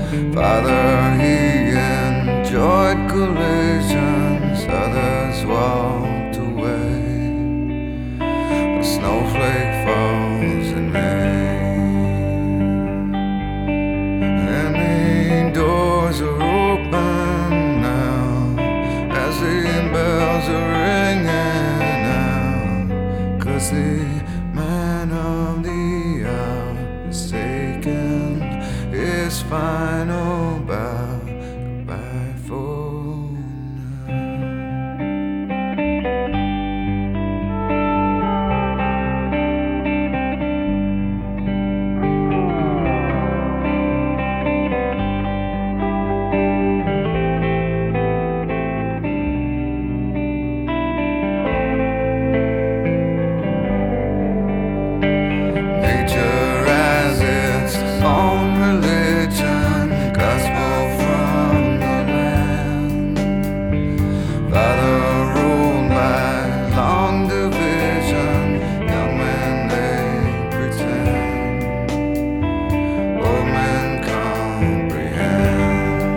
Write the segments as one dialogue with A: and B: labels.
A: Father, he enjoyed collisions, others walked away. A snowflake falls in May. Any doors are open now as the bells are ringing out, 'cause the man of the hour is taken his final bow. Goodbye for now. Nature has its own religion, gospel from the land. Father ruled by long division, young men they pretend, old men comprehend.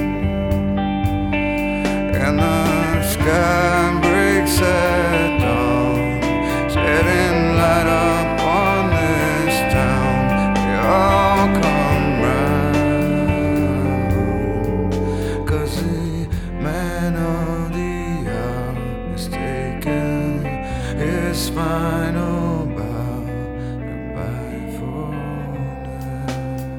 A: And the sky breaks at dawn, shedding light upon this town. They all come round, 'cause the man of the hour is taken his final bow. Goodbye for now.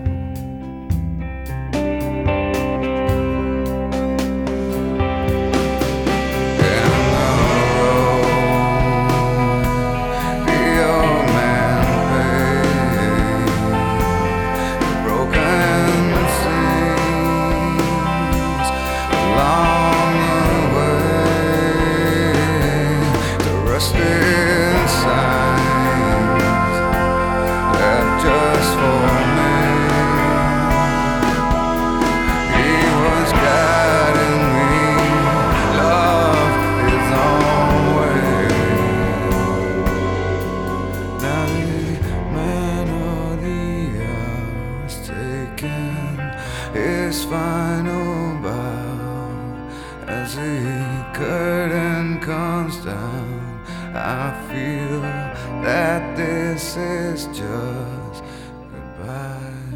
A: Just for me, he was guiding me, love his own way. Now the man of the hour is taking his final bow. As the curtain comes down, I feel that this is just goodbye.